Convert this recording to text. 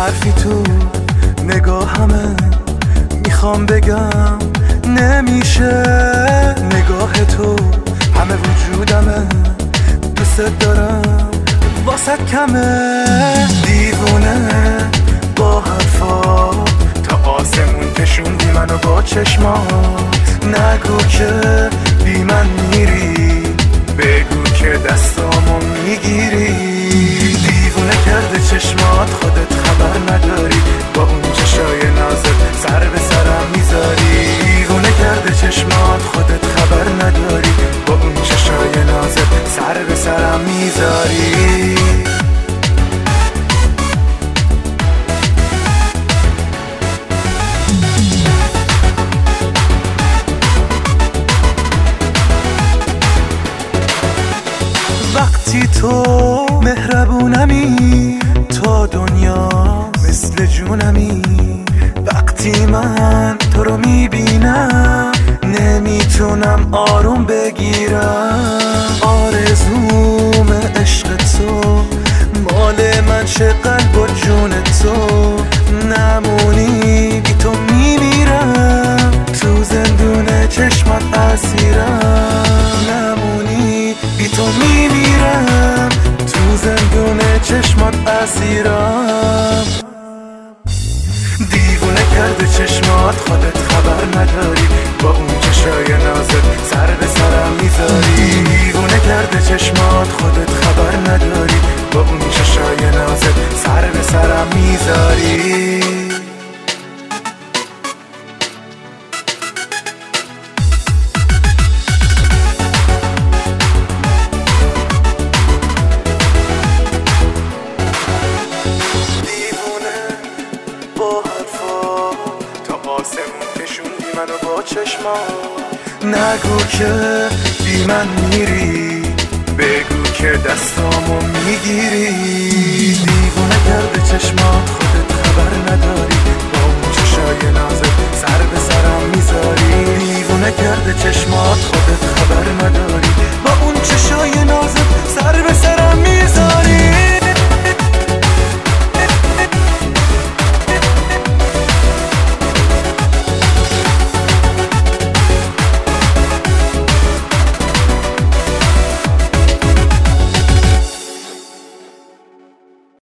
حرفی تو نگاهمه، میخوام بگم نمیشه. نگاه تو همه وجودمه، دوست دارم واسط کمه. دیوونه با حرفا تا آسمون کشوندی منو با چشمات. نگو که بی من میری، بگو که دستامو میگیری. دیوونه کرده چشمات، خودت خبر نداری با اون چشای نازت سر به سرم میذاری. دیوونه کرده چشمات، خودت خبر نداری با اون چشای نازت سر به سرم میذاری. وقتی تو مهربونمی، تا دنیا مثل جونمی. وقتی من تو رو میبینم، نمیتونم آروم بگیرم. آرزوم عشق تو مال من شه، قلب و جون تو. نمونی بی تو میمیرم، تو زندون چشمات اسیرم. نمونی بی تو میمیرم، تو زندون چشمات اسیرم. دیوونه کرده چشمات، خودت خبر نداری با اون چشای نازت سر به سرم میذاری. دیوونه کرده چشمات، خودت خبر نداری با اون چشای نازت سر به سرم میذاری. آسمون کشوندی منو با چشمات. نگو که بی من میری، بگو که دستامو میگیری. دیوونه کرده چشمات.